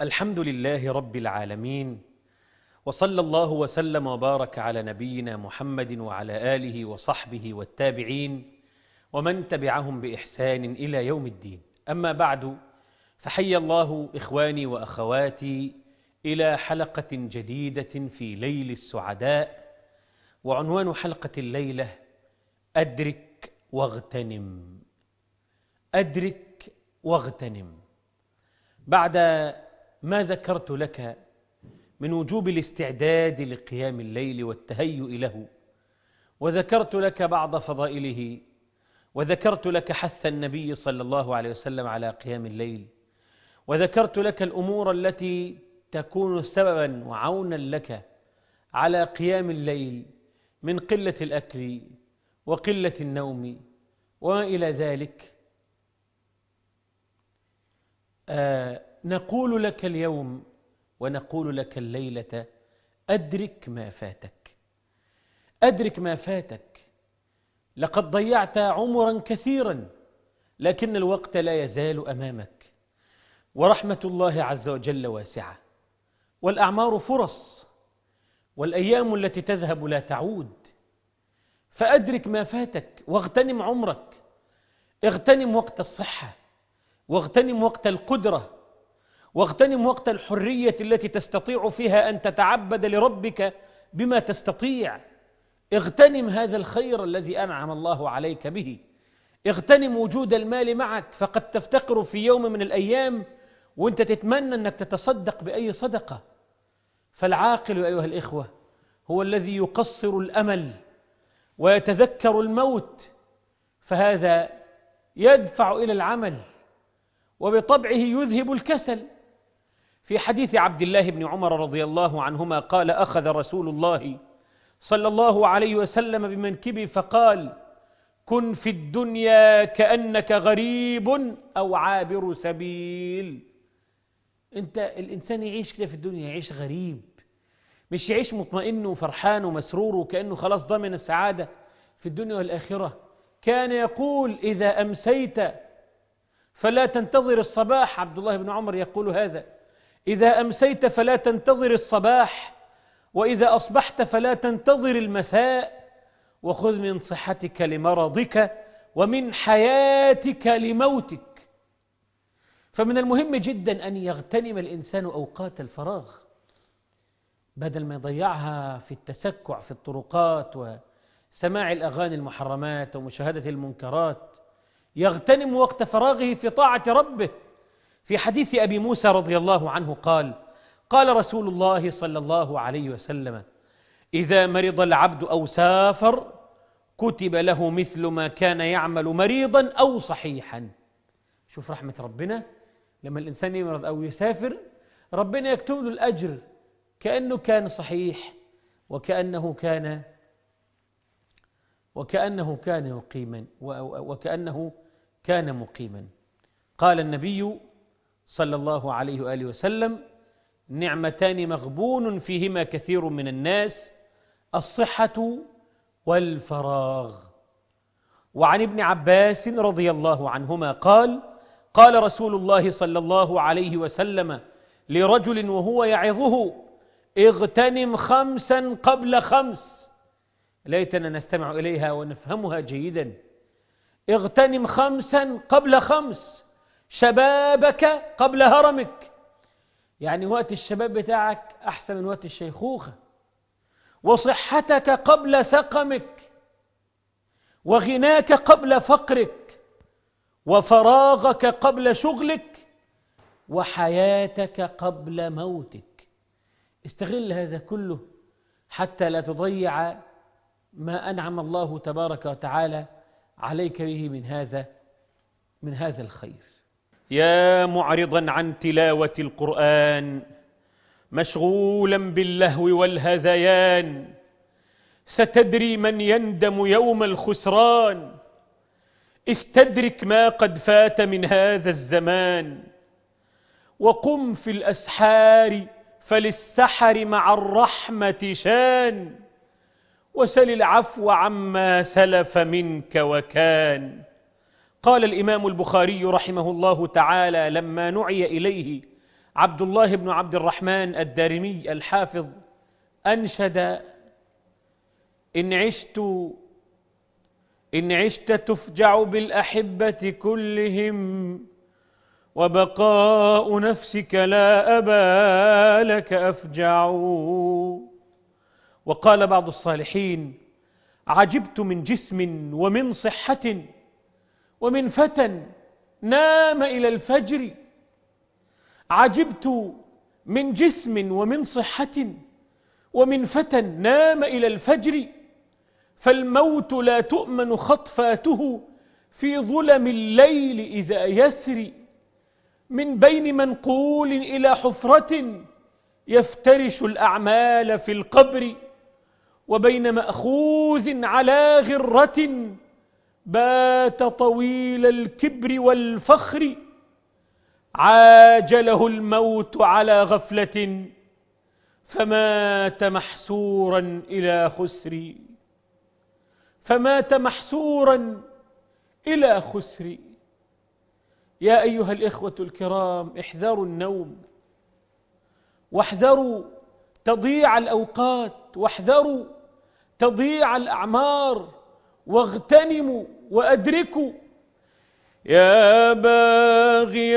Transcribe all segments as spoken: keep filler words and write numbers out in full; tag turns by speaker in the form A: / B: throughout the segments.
A: الحمد لله رب العالمين، وصلى الله وسلم وبارك على نبينا محمد وعلى آله وصحبه والتابعين ومن تبعهم بإحسان إلى يوم الدين. أما بعد، فحي الله إخواني وأخواتي إلى حلقة جديدة في ليل السعداء، وعنوان حلقة الليلة أدرك واغتنم. أدرك واغتنم. بعد ما ذكرت لك من وجوب الاستعداد لقيام الليل والتهيؤ له، وذكرت لك بعض فضائله، وذكرت لك حث النبي صلى الله عليه وسلم على قيام الليل، وذكرت لك الأمور التي تكون سببا وعونا لك على قيام الليل من قلة الأكل وقلة النوم وما إلى ذلك. آه نقول لك اليوم ونقول لك الليلة: أدرك ما فاتك. أدرك ما فاتك. لقد ضيعت عمرا كثيرا، لكن الوقت لا يزال أمامك، ورحمة الله عز وجل واسعة، والأعمار فرص، والأيام التي تذهب لا تعود. فأدرك ما فاتك واغتنم عمرك. اغتنم وقت الصحة، واغتنم وقت القدرة، واغتنم وقت الحرية التي تستطيع فيها أن تتعبد لربك بما تستطيع. اغتنم هذا الخير الذي أنعم الله عليك به. اغتنم وجود المال معك، فقد تفتقر في يوم من الأيام وانت تتمنى أنك تتصدق بأي صدقة. فالعاقل أيها الإخوة هو الذي يقصر الأمل ويتذكر الموت، فهذا يدفع إلى العمل، وبطبعه يذهب الكسل. في حديث عبد الله بن عمر رضي الله عنهما قال: أخذ رسول الله صلى الله عليه وسلم بمنكبي فقال: كن في الدنيا كأنك غريب أو عابر سبيل. أنت الإنسان يعيش كده في الدنيا، يعيش غريب، مش يعيش مطمئن وفرحان ومسرور وكأنه خلاص ضمن السعادة في الدنيا والآخرة. كان يقول: إذا أمسيت فلا تنتظر الصباح. عبد الله بن عمر يقول هذا: إذا أمسيت فلا تنتظر الصباح، وإذا أصبحت فلا تنتظر المساء، وخذ من صحتك لمرضك ومن حياتك لموتك. فمن المهم جدا أن يغتنم الإنسان أوقات الفراغ، بدل ما يضيعها في التسكع في الطرقات وسماع الأغاني المحرمات ومشاهدة المنكرات. يغتنم وقت فراغه في طاعة ربه. في حديث أبي موسى رضي الله عنه قال: قال رسول الله صلى الله عليه وسلم: إذا مرض العبد أو سافر كتب له مثل ما كان يعمل مريضا أو صحيحا. شوف رحمة ربنا، لما الإنسان يمرض أو يسافر ربنا يكتب له الأجر كأنه كان صحيح، وكأنه كان وكأنه كان مقيما وكأنه كان مقيما. قال النبي صلى الله عليه وآله وسلم: نعمتان مغبون فيهما كثير من الناس، الصحة والفراغ. وعن ابن عباس رضي الله عنهما قال: قال رسول الله صلى الله عليه وسلم لرجل وهو يعظه: اغتنم خمسا قبل خمس. ليتنا نستمع إليها ونفهمها جيدا. اغتنم خمسا قبل خمس. شبابك قبل هرمك، يعني وقت الشباب بتاعك أحسن من وقت الشيخوخة. وصحتك قبل سقمك، وغناك قبل فقرك، وفراغك قبل شغلك، وحياتك قبل موتك. استغل هذا كله حتى لا تضيع ما أنعم الله تبارك وتعالى عليك به من هذا من هذا الخير. يا معرضا عن تلاوة القرآن مشغولا باللهو والهذيان، ستدري من يندم يوم الخسران. استدرك ما قد فات من هذا الزمان، وقم في الأسحار فللسحر مع الرحمة شان، وسل العفو عما سلف منك وكان. قال الإمام البخاري رحمه الله تعالى لما نعي إليه عبد الله بن عبد الرحمن الدارمي الحافظ أنشد: إن عشت إن عشت تفجع بالأحبة كلهم، وبقاء نفسك لا أبا لك أفجع. وقال بعض الصالحين: عجبت من جسم ومن صحة ومن فتى نام إلى الفجر. عجبت من جسم ومن صحة ومن فتى نام إلى الفجر، فالموت لا تؤمن خطفاته في ظلم الليل إذا يسري، من بين منقول إلى حفرة يفترش الأعمال في القبر، وبين مأخوذ على غرة بات طويل الكبر والفخر. عاجله الموت على غفلة فمات محسورا إلى خسر، فمات محسورا إلى خسر. يا أيها الإخوة الكرام، احذروا النوم، واحذروا تضييع الأوقات، واحذروا تضييع الأعمار، واغتنموا وأدركوا. يا باغي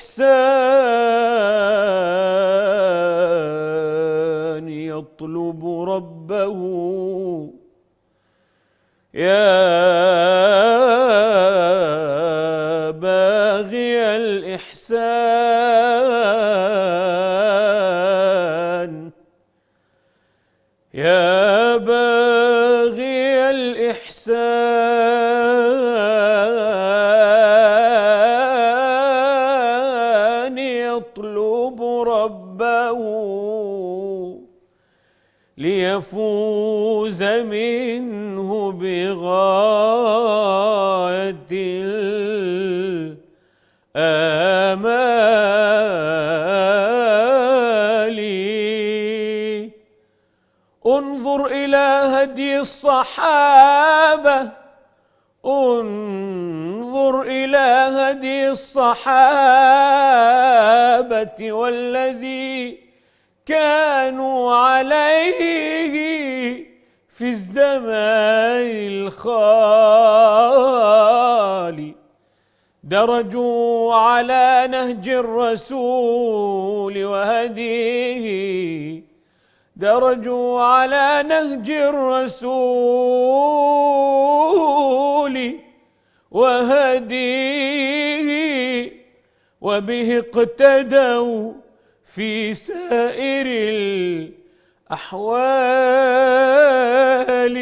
A: الإحسان يطلب ربه، يا باغي الإحسان يا باغي الإحسان يطلب ربه، ليفوز منه بغاية الآمال. انظر إلى هدي الصحابة، انظر إلى هدي الصحابة والذي كانوا عليه في الزمان الخالي. درجوا على نهج الرسول وهديه، درجوا على نهج الرسول وهديه، وبه اقتدوا في سائر الأحوال.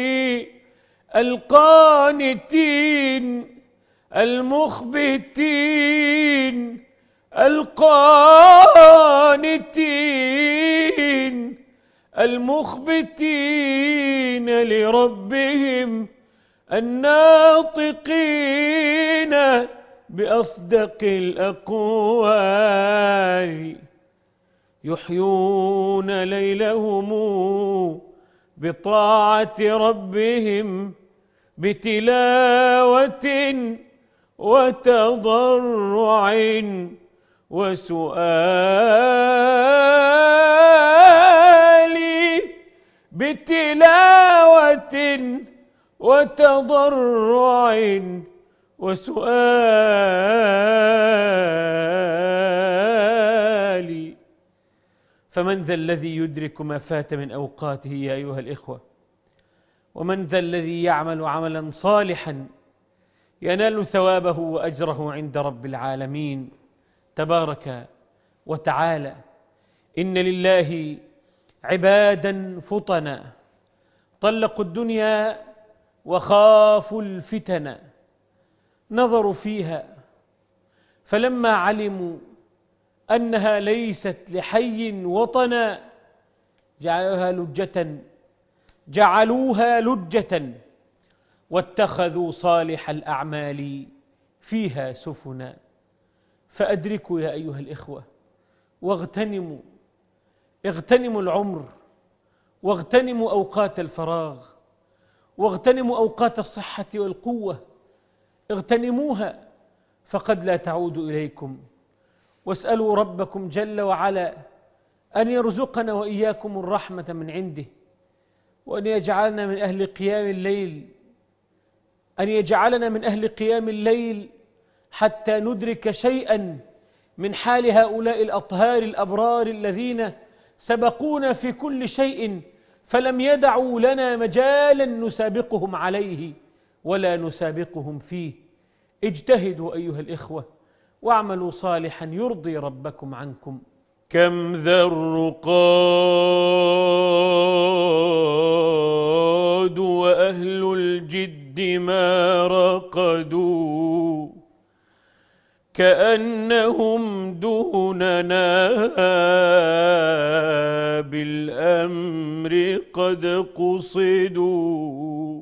A: القانتين المخبتين القانتين المخبتين لربهم، الناطقين بأصدق الأقوال، يحيون ليلهم بطاعة ربهم، بتلاوة وتضرع وسؤال، بتلاوة وتضرع وسؤال. فمن ذا الذي يدرك ما فات من أوقاته يا أيها الإخوة؟ ومن ذا الذي يعمل عملا صالحا ينال ثوابه وأجره عند رب العالمين تبارك وتعالى؟ إن لله عبادا فطنا طلقوا الدنيا وخافوا الفتن، نظروا فيها فلما علموا أنها ليست لحي وطنا جعلوها لجة جعلوها لجة واتخذوا صالح الأعمال فيها سفنا. فأدركوا يا أيها الإخوة، واغتنموا اغتنموا العمر، واغتنموا أوقات الفراغ، واغتنموا أوقات الصحة والقوة، اغتنموها فقد لا تعود إليكم. واسألوا ربكم جل وعلا أن يرزقنا وإياكم الرحمة من عنده، وأن يجعلنا من أهل قيام الليل، أن يجعلنا من أهل قيام الليل حتى ندرك شيئا من حال هؤلاء الأطهار الأبرار الذين سبقونا في كل شيء فلم يدعوا لنا مجالا نسابقهم عليه ولا نسابقهم فيه. اجتهدوا أيها الإخوة واعملوا صالحا يرضي ربكم عنكم. كم ذا الرقاد وأهل الجد ما رقدوا، كأنهم دوننا بالأمر قد قصدوا.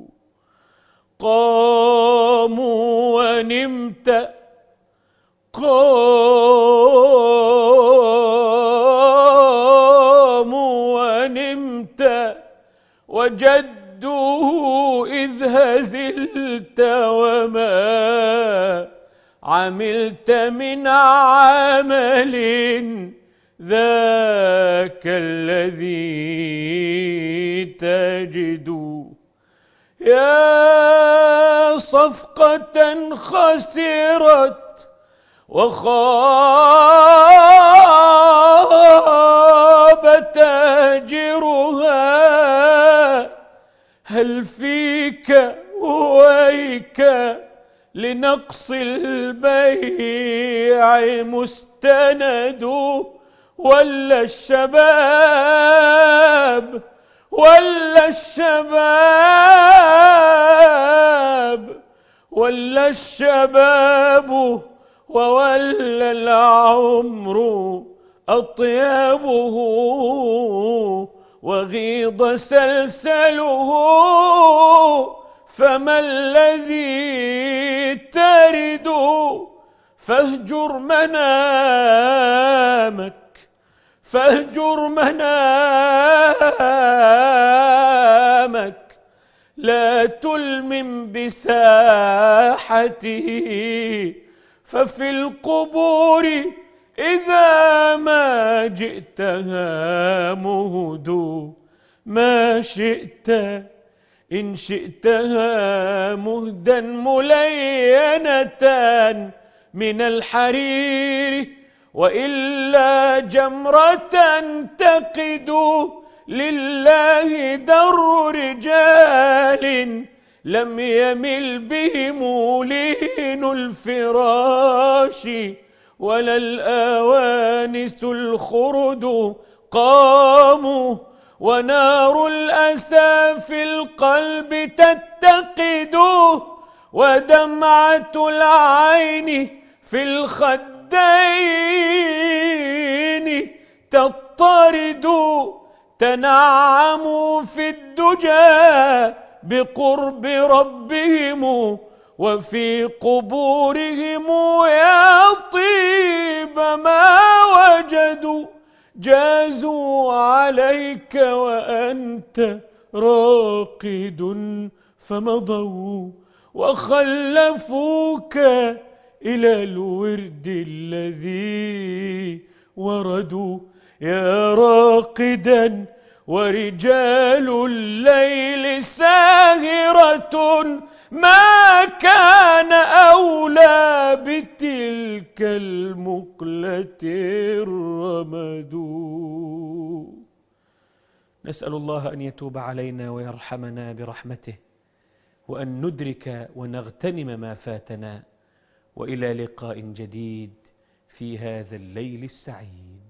A: قاموا ونمت قاموا ونمت وجدوا إذ هزلت وما عملت من عمل ذاك الذي تجد. يا صفقة خسرت وخاب تاجرها، هل فيك ويك لنقص البيع مستند؟ ولا الشباب ولا الشباب ولا الشباب وولى العمر أطيبه وغيض سلسله، فما الذي ترد؟ فاهجر منامك فاهجر منامك لا تلمم بساحته، ففي القبور إذا ما جئتها مهد ما شئت، إن شئتها مهدا ملينة من الحرير، وإلا جمرة تقد لله در رجال لم يمل بهم لين الفراش ولا الآوانس الخرد. قاموا ونار الأسى في القلب تتقد، ودمعة العين في الخدين تطرد. تنعموا في الدجى بقرب ربهم، وفي قبورهم يا طيب ما وجدوا. جازوا عليك وأنت راقد فمضوا، وخلفوك إلى الورد الذي وردوا. يا راقدا ورجال الليل ساهرة، ما كان أولى بتلك المقلة الرمد. نسأل الله أن يتوب علينا ويرحمنا برحمته، وأن ندرك ونغتنم ما فاتنا، وإلى لقاء جديد في هذا الليل السعيد.